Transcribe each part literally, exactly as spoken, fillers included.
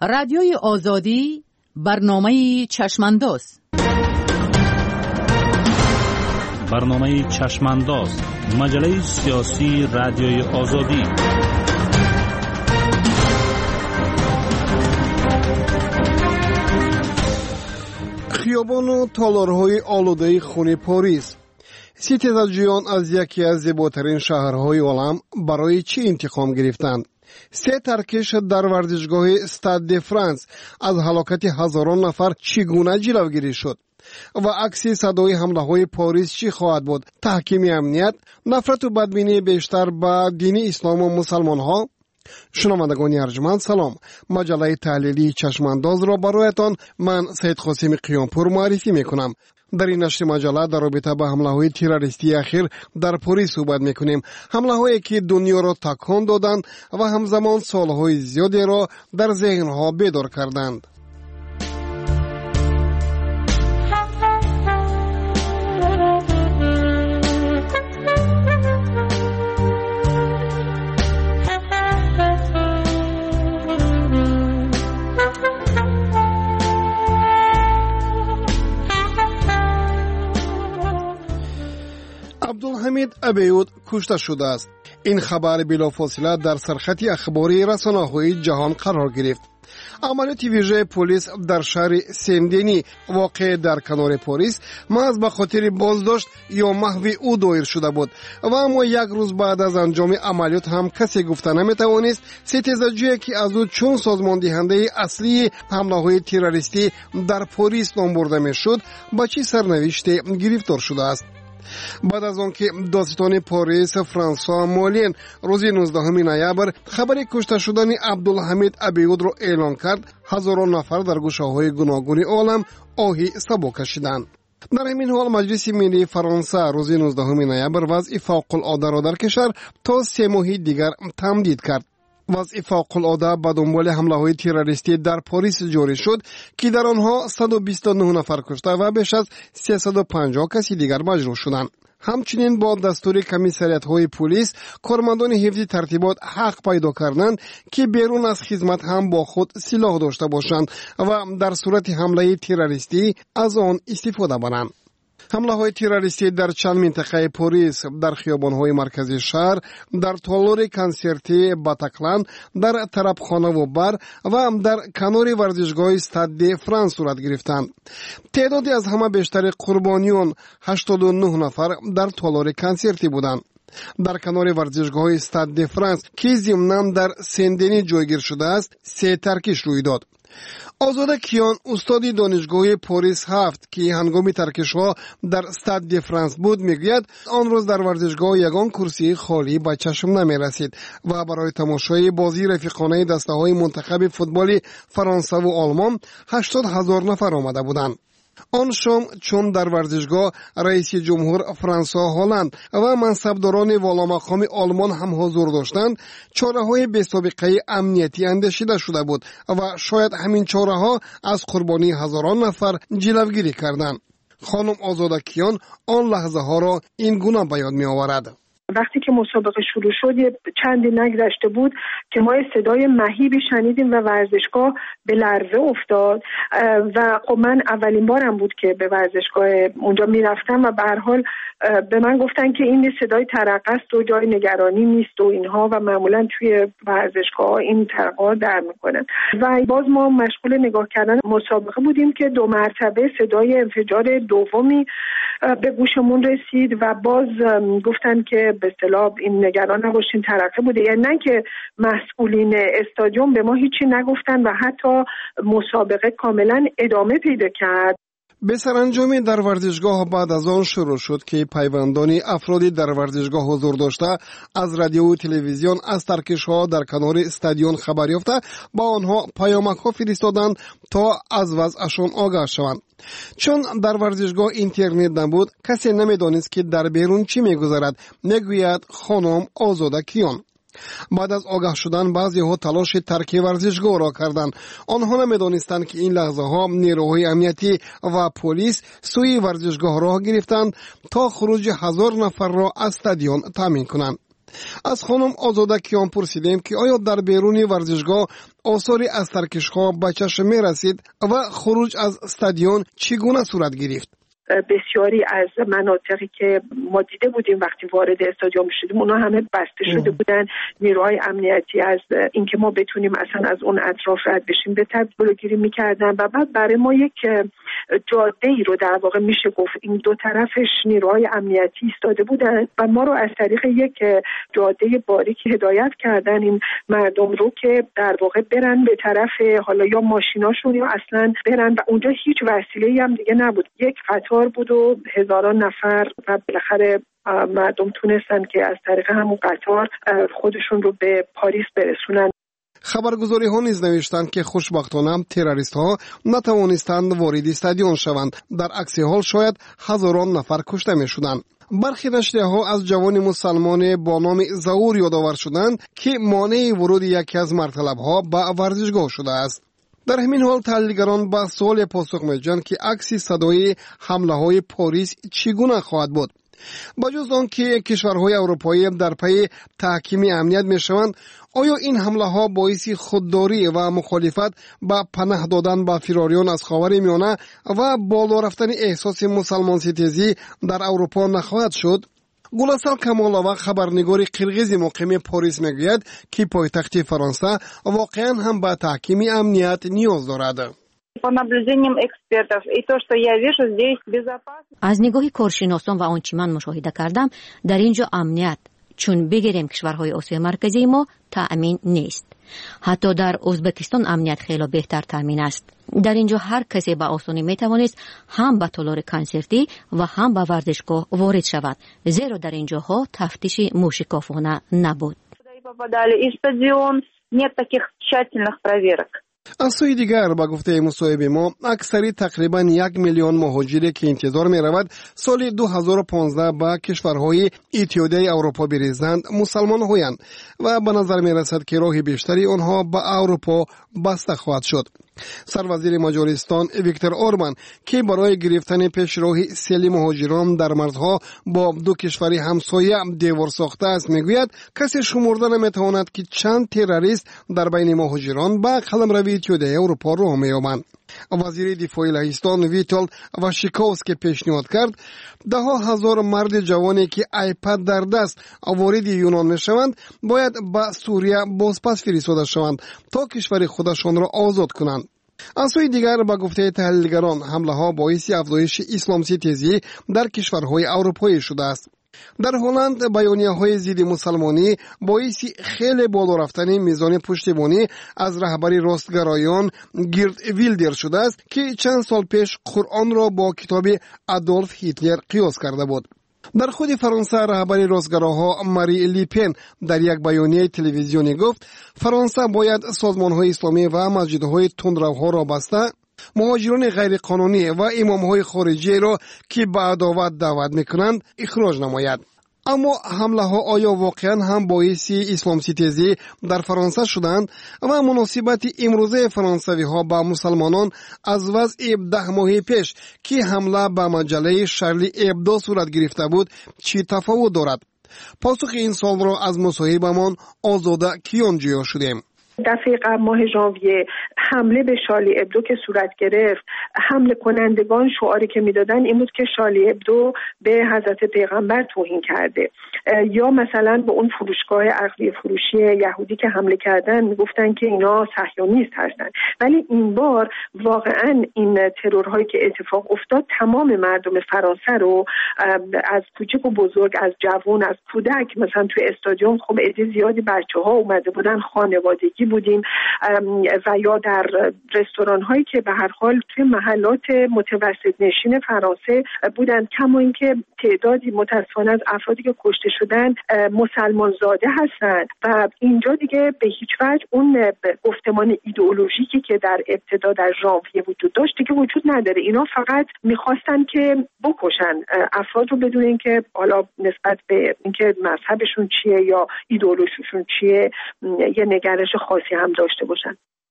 رادیوی آزادی برنامه چشمانداز. برنامه چشمانداز، مجله سیاسی رادیوی آزادی. خیابان و تالارهای آلوده خون پاریس. ستیزجویان از یکی از زیباترین شهرهای عالم برای چی انتقام گرفتند؟ سه ترکش در ورزشگاه استاد د فرانس از هلاکت هزاران نفر چگونه جلوگیری شد؟ و عکس صدای حمله های پاریس چی خواهد بود؟ تحکیم امنیت، نفرت و بدبینی بیشتر به دین اسلام و مسلمان ها؟ شنوندگان ارجمند سلام. مجله تحلیلی چشمانداز را برایتان من سید قاسم قیامپور معرفی میکنم. در این نشر مجله در رابطه با حمله های تروریستی اخیر در پاریس صحبت میکنیم. حمله هایی که دنیا را تکان دادند و همزمان سالهای زیادی را در ذهنها بیدار کردند. عبدالحمید ابیود کشته شده است. این خبر بلافاصله در سرخط اخباری رسانه‌های جهان قرار گرفت. عملیات ویژه پلیس در شهر سندنی واقع در کنار پاریس محض به خاطر بازداشت یا محو او دایر شده بود و اما یک روز بعد از انجام عملیات هم کسی گفته نمیتوانست ستیزجویی که از او چون سازمان دهنده اصلی حمله های تروریستی در پاریس نام برده میشد با چه سرنوشتی گرفتار شده است. بعد از آنکه دادستان پاریس فرانسوا مولین روز نوزدهم نوامبر خبر کشته شدن عبدالحمید ابیود را اعلان کرد، هزاران نفر در گوشه‌های گوناگون عالم آهی صبا کشیدند. در همین حال مجلس ملی فرانسه روز نوزدهم نوامبر وضع فوق‌العاده را در کشور تا سه ماه دیگر تمدید کرد. وضع فوق‌العاده به دنبال حمله‌های تروریستی در پاریس جاری شد که در آنها صد و بیست و نه نفر کشته و بیش از سیصد و پنجاه کسی دیگر مجروح شدند. همچنین با دستور کمیساریات‌های پلیس کارمندان حفظ ترتیبات حق پیدا کردند که بیرون از خدمت هم با خود سلاح داشته باشند و در صورت حمله تروریستی از آن استفاده کنند. حمله های تروریستی در چند منطقه پاریس، در خیابان‌های مرکزی شهر، در تالار کنسرتی باتاکلان، در طربخانه و بر و هم در کنار ورزشگاه استاد د فرانس صورت گرفتند. تعدادی از همه بیشتر قربانیان هشتاد و نه نفر در تالار کنسرتی بودند. در کنار ورزشگاه استاد د فرانس که ضمناً در سندنی جایگیر شده است، سه ترکش روی داد. آزاده کیان استاد دانشگاه پاریس هفت که هنگام ترکش‌ها در استاد د فرانس بود میگوید آن روز در ورزشگاه یگان کرسی خالی به چشم نمی رسید و برای تماشای بازی رفیقانه دسته‌های منتخب فوتبال فرانسه و آلمان هشتاد هزار نفر آمده بودند. آن شام چون در ورزشگاه رئیس جمهور فرانسوا هالند و منصبداران والامقام آلمان هم حضور داشتند، چاره‌های بی‌سابقه امنیتی اندیشیده شده بود و شاید همین چاره‌ها از قربانی هزاران نفر جلوگیری کردند. خانم آزاده کیان آن لحظه ها را این گونه بیان می‌آورد. وقتی که مسابقه شروع شد یه چندی نگذشته بود که ما صدای مهیبی شنیدیم و ورزشگاه به لرزه افتاد و خب من اولین بارم بود که به ورزشگاه اونجا میرفتم و به هر حال به من گفتن که این صدای ترقه است و جای نگرانی نیست و اینها و معمولا توی ورزشگاه این ترقه در میکنن و باز ما مشغول نگاه کردن مسابقه بودیم که دو مرتبه صدای انفجار دومی به گوشمون رسید و باز گفتن که به اصطلاح این نگران نباشین ترقه بوده، یعنی نه که مسئولین استادیوم به ما هیچی نگفتن و حتی مسابقه کاملا ادامه پیدا کرد. به سرانجام در ورزشگاه بعد از آن شروع شد که پیوندان افرادی در ورزشگاه حضور داشته از رادیو و تلویزیون از ترکش‌ها در کنار استادیون خبر یافته با آنها پیامک‌ها فرستادند تا از وضعشان آگاه شوند. چون در ورزشگاه اینترنت نبود کسی نمی‌دانست که در بیرون چی می‌گذرد، میگوید خانم آزاده کیان. بعد از آگاه شدن بعضی ها تلاش ترک ورزشگاه را کردند. آنها نمی‌دانستند که این لحظه ها نیروهای امنیتی و پلیس سوی ورزشگاه راه گرفتند تا خروج هزار نفر را از استادیون تامین کنند. از خانم آزاده کیان پرسیدیم که آیا در بیرون ورزشگاه آثاری از ترکش‌ها به چشم می رسید و خروج از استادیون چگونه صورت گرفت؟ بسیاری از مناطقی که ما دیده بودیم وقتی وارد استادیوم شدیم اونا همه بسته شده بودن. نیروهای امنیتی از اینکه ما بتونیم اصلا از اون اطراف رد بشیم به تبدیل جلوگیری میکردن و بعد برای ما یک جاده ای رو در واقع میشه گفت این دو طرفش نیروهای امنیتی ایستاده بودن و ما رو از طریق یک جاده باریک هدایت کردن این مردم رو که در واقع برن به طرف حالا یا ماشیناشون یا اصلا برن و اونجا هیچ وسیله‌ای هم دیگه نبود. یک قطار بود و هزاران نفر و بالاخره مردم تونستن که از طریق همون قطار خودشون رو به پاریس برسونن. خبرگزاری ها نیز نوشتند که خوشبختانه تروریست ها نتوانستند وارد استادیون شوند. در عکس حال شاید هزاران نفر کشته می شدند. برخی نشریه ها از جوان مسلمان با نام ظهور یادآور شدند که مانع ورود یکی از مرطلب ها به ورزشگاه شده است. در همین حال تحلیلگران به سوال پاسخ می‌دهند که عکس صدای حمله های پاریس چگونه خواهد بود. بجز آنکه کشورهای اروپایی در پی تحکیم امنیت میشوند، آیا این حمله ها باعث خودداری و مخالفت با پناه دادن به فراریان از خاورمیانه و بالا رفتن احساس مسلمان ستیزی در اروپا نخواهد شد؟ گلاسل کمالова خبرنگار قرغیز مقیم پاریس میگوید که پایتخت فرانسه واقعا هم به تحکیم امنیت نیاز دارد. از نگاه کارشناسان و آنچه من مشاهده کردم در اینجا امنیت چون بگیریم کشورهای آسیا مرکزی ما تأمین نیست. حتی در ازبکستان امنیت خیلی بهتر تأمین است. در اینجا هر کسی به آسانی میتوانست هم به تالار کنسرتی و هم به ورزشگاه وارد شود، زیرا در اینجاها تفتیش موشکافانه نبود. از سوی دیگر با گفته مصاحب ما اکثری تقریبا یک میلیون مهاجری که انتظار می رود سال دو هزار و پانزده با کشورهای اتحادیه اروپا بریزند مسلمان هویند و به نظر می رسد که راه بیشتری آنها به اروپا بسته خواهد شد. سروزیر مجارستان ویکتور اوربان که برای گرفتن پیش راه سیل مهاجران در مرزها با دو کشور همسایه دیوار ساخته است میگوید کسی شمرده نمیتواند که چند تروریست در بین مهاجران با قلمرو اتحادیه اروپا راه مییابند. وزیر دفاع لهستان ویتال واشیکوفسکی پیشنهاد کرد ده ها هزار مرد جوانی که آیپد در دست وارد یونان میشوند باید به سوریه بازپس فرستاده شوند تا کشور خودشان را آزاد کنند. از سوی دیگر با گفته تحلیلگران حمله ها باعث افزایش اسلام ستیزی در کشورهای اروپایی شده است. در هلند بیانیه های ضد مسلمانی باعث خیلی بالا رفتن میزان پشتیبانی از رهبری راستگرایان گیرت ویلدر شده است که چند سال پیش قرآن را با کتاب آدولف هیتلر قیاس کرده بود. در خود فرانسه رهبری راستگراها ماری لیپن در یک بیانیه تلویزیونی گفت فرانسه باید سازمان‌های اسلامی و مسجدهای تندروها را بسته، مهاجران غیر قانونی و امام‌های خارجی را که به عداوت دعوت می‌کنند اخراج نماید. اما حمله ها آیا واقعا هم باعث اسلام ستیزی در فرانسه شدند و مناسبت امروزه فرانسوی ها با مسلمانان از وضع ده ماه پیش که حمله به مجله شارلی ابدو صورت گرفته بود چی تفاوت دارد؟ پاسخ این سوال را از مصاحبمان آزاده کیان جویا شدیم. دفعه قبل ماه ژانویه حمله به شارلی ابدو که صورت گرفت، حمله کنندگان شعاری که میدادن این بود که شارلی ابدو به حضرت پیغمبر توهین کرده، یا مثلا به اون فروشگاه اغذیه فروشی یهودی که حمله کردن میگفتن که اینا صهیونیست هستن. ولی این بار واقعا این ترورهایی که اتفاق افتاد تمام مردم فرانسه رو از کوچک و بزرگ، از جوان، از کودک، مثلا توی استادیوم خب عده زیادی بچه‌ها اومده بودن، خانوادگی بودیم، و یا در رستوران هایی که به هر حال توی محلات متوسط نشین فرانسه بودن. کما اینکه تعدادی متاسفانه از افرادی که کشته شدن مسلمان زاده هستند و اینجا دیگه به هیچ وجه اون گفتمان ایدئولوژیکی که در ابتدا در ژانویه وجود داشت دیگه وجود نداره. اینا فقط میخواستن که بکشن افراد رو بدون اینکه حالا نسبت به اینکه مذهبشون چیه یا ایدئولوژیشون چیه یه نگرش خاصی هم داشته باشن.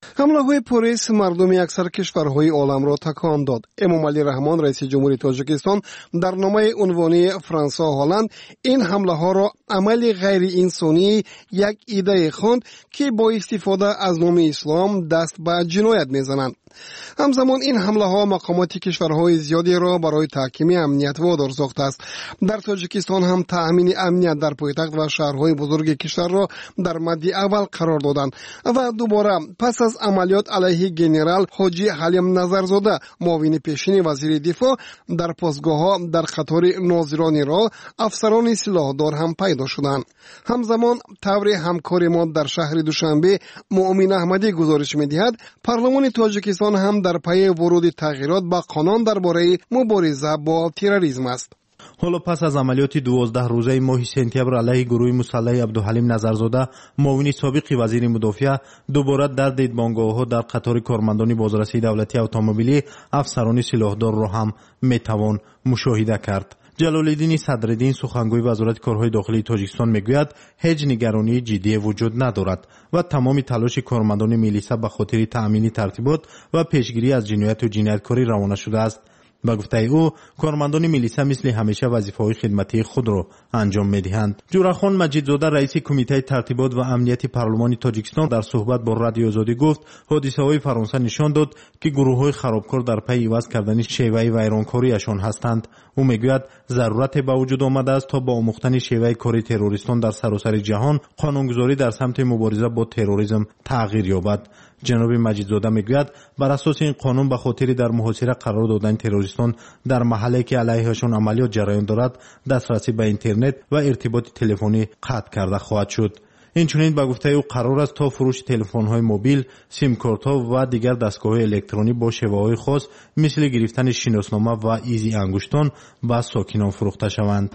ҳамлаҳои пурис мардуми аксар кишварҳои оламро такон дод. эмомалӣ раҳмон, раиси ҷумҳури Тоҷикистон, дар номаи унвони Франсуа Ҳолланд ин ҳамлаҳоро амали ғайриинсонии як идае хонд, ки бо истифода аз номи ислом даст ба ҷиноят мезананд. ҳамзамон ин ҳамлаҳо мақомоти кишварҳои зиёдеро барои таҳкими амният водор сохтааст. дар Тоҷикистон ҳам таъмини амният дар пойтахт ва шаҳрҳои бузурги кишварро дар мадди аввал қарор доданд ва дубора пас аз амалиёт алайҳи генерал ҳоҷӣ ҳалим Назарзода, муовини пешини вазири дифоъ, дар постгоҳҳо дар қатори нозирони роҳ, афсарони силоҳдор ҳам пайдо шуданд. ҳамзамон таври ҳамкори мо дар шаҳри Душанбе Муъмин Аҳмадӣ гузориш медиҳад, парлумони Тоҷикистон ҳам дар пайи вуруди тағйирот ба қонун дар бораи мубориза бо терроризм аст. ҳоло пас аз амалиёти дувоздаҳ рӯзаи моҳи сентябр алайҳи гурӯҳи мусаллаҳи Абдуҳалим Назарзода, муовини собиқи вазири мудофиа, дубора дар дидбонгоҳҳо дар қатори кормандони бозрасии давлатии автомобилӣ афсарони силоҳдорро ҳам метавон мушоҳида кард. ҷалолиддини Садриддин, сухангӯи вазорати корҳои дохилии Тоҷикистон, мегӯяд, ҳеҷ нигаронии ҷиддие вуҷуд надорад ва тамоми талоши кормандони милиса ба хотири таъмини тартибот ва пешгирӣ аз ҷинояту ҷинояткорӣ равона шудааст. ба гуфтаи ӯ, кормандони милиса мисли ҳамеша вазифаҳои хидматии худро анҷом медиҳанд. ҷурахон Маҷидзода, раиси кумитаи тартибот ва амнияти парлумони Тоҷикистон, дар суҳбат бо Радиои Озодӣ гуфт, ҳодисаҳои Фаронса нишон дод, ки гурӯҳҳои харобкор дар пайи иваз кардани шеваи вайронкорияшон ҳастанд. ӯ мегӯяд, зарурате ба вуҷуд омадааст, то ба омӯхтани шеваи кори террористон дар саросари ҷаҳон қонунгузорӣ дар самти мубориза бо терроризм тағйир ёбад. ҷаноби Маҷидзода мегӯяд, бар асоси ин қонун ба хотири дар муҳосира қарор додани террористон дар маҳалле ки алайҳашон амалиёт ҷараён дорад, дастрасӣ ба интернет ва иртиботи телефонӣ қатъ карда хоҳад шуд. инчунин ба гуфтаи ӯ қарор аст, то фурӯши телефонҳои мобил, симкортҳо ва дигар дастгоҳҳои электронӣ бо шеваҳои хос, мисли гирифтани шиноснома ва изи ангуштон ба сокинон фурӯхта шаванд.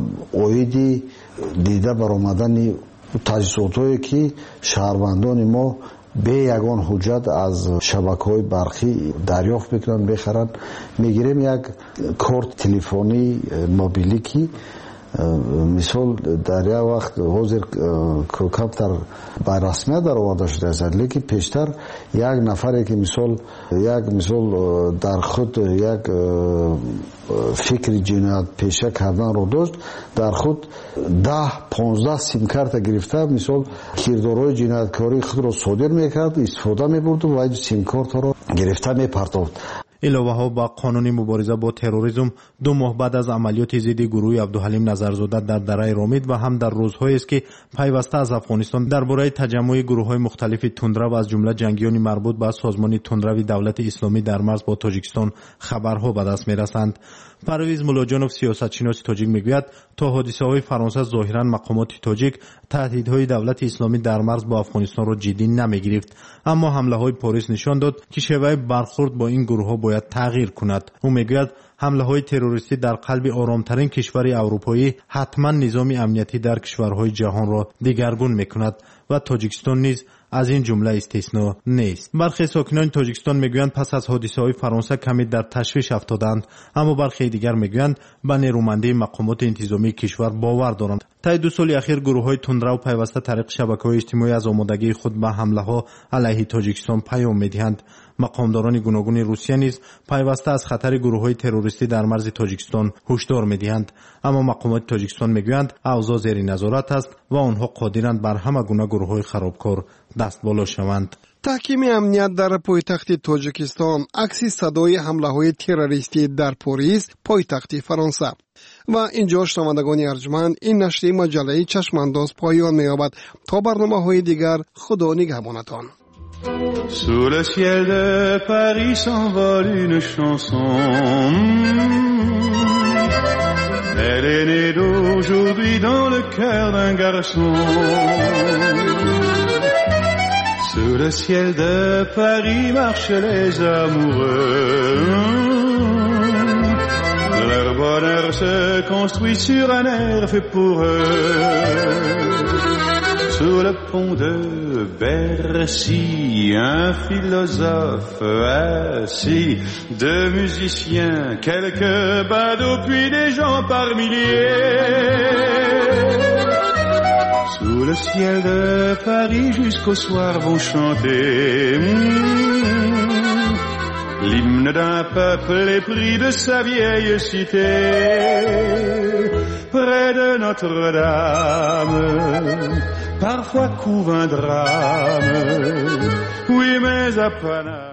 оиди дида баромадани таҷҳизотое ки шаҳрвандони мо бе ягон ҳуҷҷат аз шабакаҳои барқӣ дарёфт мекунанд, бехаранд. мегирем як корт телефонии мобилӣ ки мисол дар як вақт ҳозир камтар ба расмият дароварда шудааст, лекин пештар як нафаре ки мисол як мисол дар худ як фикри ҷиноятпеша карданро дошт, дар худ даҳ понздаҳ симкарта гирифта, мисол кирдорҳои ҷинояткории худро содир мекард, истифода мебурд ва симкортаро гирифта мепартофт. иловаҳо ба қонуни мубориза бо терроризм ду моҳ баъд аз амалиёти зидди гурӯҳи Абдуҳалим Назарзода дар дараи Ромид ва ҳам дар рӯзҳоест ки пайваста аз Афғонистон дар бораи таҷаммӯи гурӯҳҳои мухталифи тундрав аз ҷумла ҷангиёни марбут ба созмони тундрави давлати исломӣ дар марз бо Тоҷикистон хабарҳо ба даст мерасанд. Парвиз Муллоҷонов, сиёсатшиноси тоҷик, мегӯяд, то ҳодисаҳои Фаронса зоҳиран мақомоти тоҷик таҳдидҳои давлати исломӣ дар марз бо Афғонистонро ҷиддӣ намегирифт, аммо ҳамлаҳои Порис нишон дод, ки шеваи бархурд бо ин гурӯҳҳо бояд тағйир кунад. ӯ мегӯяд, ҳамлаҳои террористӣ дар қалби оромтарин кишвари аврупоӣ ҳатман низоми амниятӣ дар кишварҳои ҷаҳонро дигаргун мекунад ва Тоҷикистон низ аз ин ҷумла истесно нест. бархе сокинони Тоҷикистон мегӯянд, пас аз ҳодисаҳои Фаронса каме дар ташвиш афтодаанд, аммо бархе дигар мегӯянд, ба нерӯмандии мақомоти интизомии кишвар бовар доранд. таи ду соли ахир гурӯҳҳои тундрав пайваста тариқи шабакаҳои иҷтимоӣ аз омодагии худ ба ҳамлаҳо алайҳи Тоҷикистон паём медиҳанд. мақомдорони гуногуни Русия низ пайваста аз хатари гурӯҳҳои террористӣ дар марзи Тоҷикистон ҳушдор медиҳанд, аммо мақомоти Тоҷикистон мегӯянд, авзо зери назорат аст ва онҳо қодиранд бар ҳама гуна гурӯҳҳои харобкор дастболо шаванд. таҳкими амният дар пойтахти Тоҷикистон акси садои ҳамлаҳои террористӣ дар Порис, пойтахти Фаронса. ва инҷо шунавандагони арҷманд, ин нашри маҷалаи Чашмандоз поён меёбад. То барномаҳои дигар, худо нигаҳбонатон. Sous le ciel de Paris s'envole une chanson. Elle est née d'aujourd'hui dans le cœur d'un garçon. Sous le ciel de Paris marchent les amoureux. Leur bonheur se construit sur un air fait pour eux. Sous le pont de Bercy, un philosophe assis, deux musiciens, quelques badauds, puis des gens par milliers. Sous sous le ciel de Paris jusqu'au soir vont chanter mmh, l'hymne d'un peuple épris de sa vieille cité. Près de Notre-Dame, parfois couve un drame, oui mais à Paname.